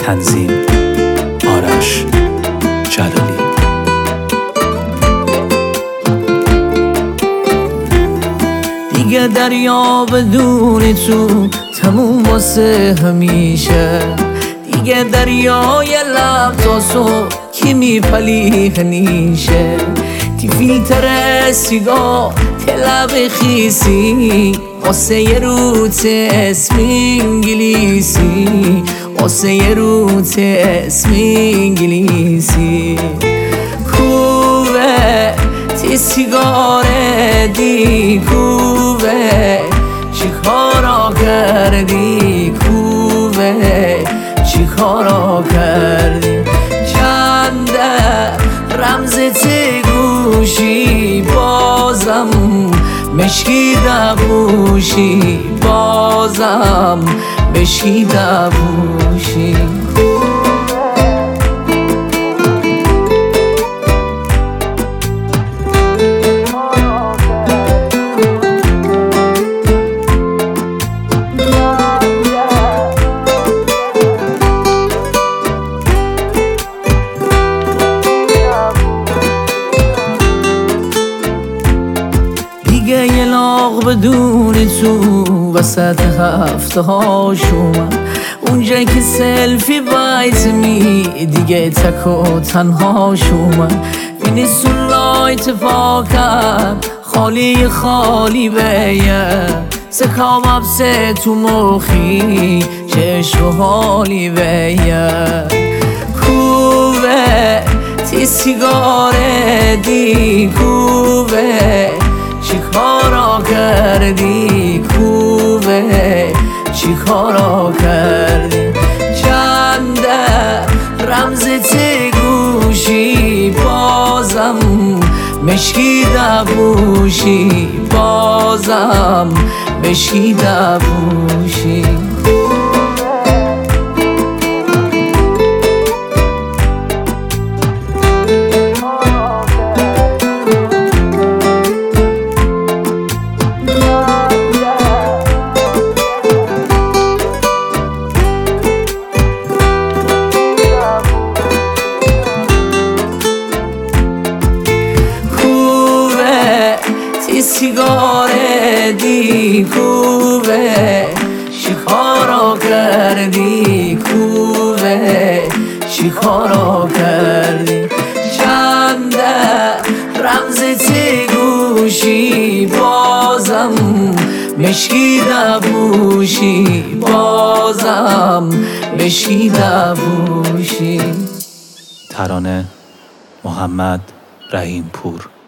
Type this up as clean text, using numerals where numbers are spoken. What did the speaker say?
تنظیم آرش جلالی. دیگه دریا بدون تو تموم واسه همیشه، دیگه دریای لب تا صبح کی میپلیه نیشه. تی فیلتر سیگار لب خیسی واسه یه روت اسم انگلیسی، واسه یه روت اسم انگلیسی. کوبه تی سیگار دی کوبه چی کارا کردی، کوبه چی کارا کردی. چنده رمزت گوشی بازم مشکیده بوشی، بازم مشکیده بوشی. دیگه یه لاغ بدون تو وسط هفته ها شومن، اونجایی که سلفی بایت می دیگه تک و تنها شومن. اینیستون لایت پاکم خالی خالی بیه، سکام ابسه تو مخی چشم و حالی بیه. کوبه تی سیگار دی کوبه چی کارا کردی، کوبه چی کارا کردی. چنده رمزت گوشی بازم مشکیده بوشی، بازم مشکیده بوشی. سیگار دی کوبه چی کارا کردی، کوبه چی کارا کردی. چنده رمزت گوشی بازم مشکیده بوشی، بازم مشکیده بوشی. ترانه محمد رحیم پور.